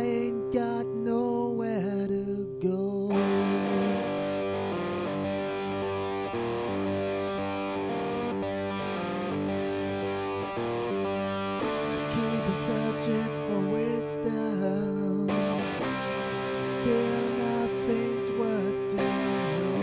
ain't got nowhere to go. Keep searching for wisdom, still nothing's worth doing.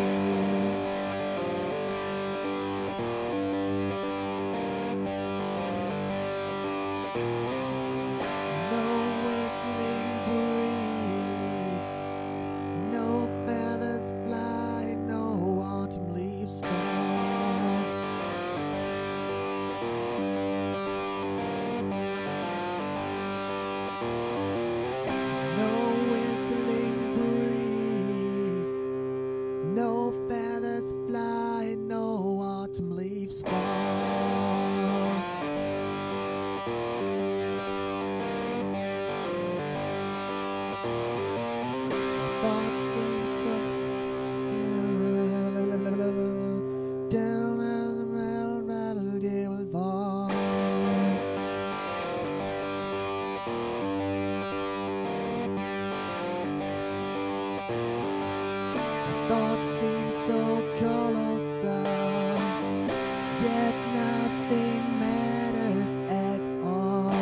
No whistling breeze, no feathers fly, no autumn leaves fall. No whistling breeze, no feathers fly, no autumn leaves fall. My thoughts seem so down and around they will fall. Thoughts seem so colossal, yet nothing matters at all.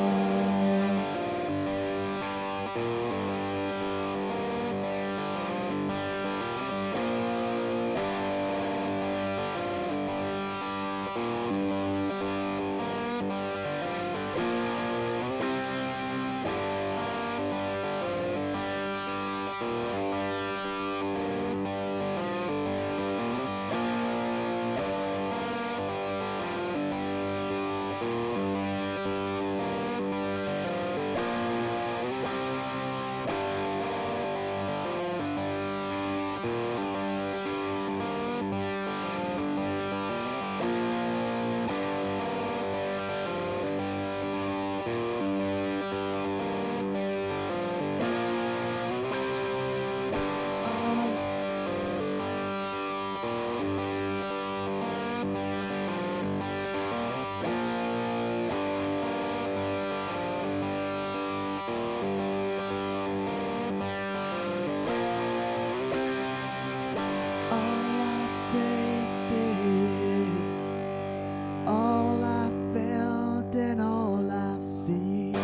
All I felt and all I've seen.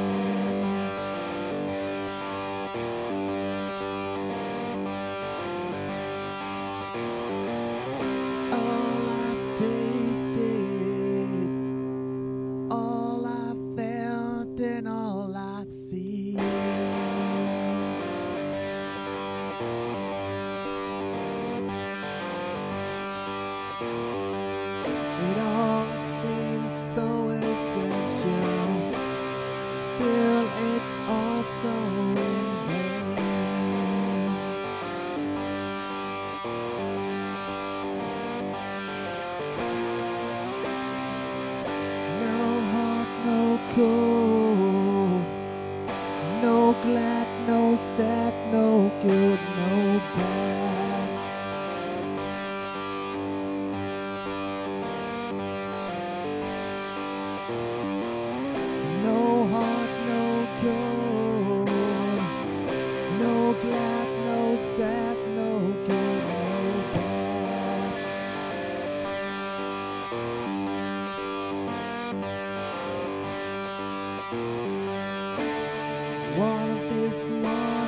All I've tasted, all I felt and all I've seen. It all seems so essential, still it's also in vain. No hot, no cold, no glad, no sad, no good, no bad. No hot, no cold, no glad, no sad, no good, no bad. One of these mornings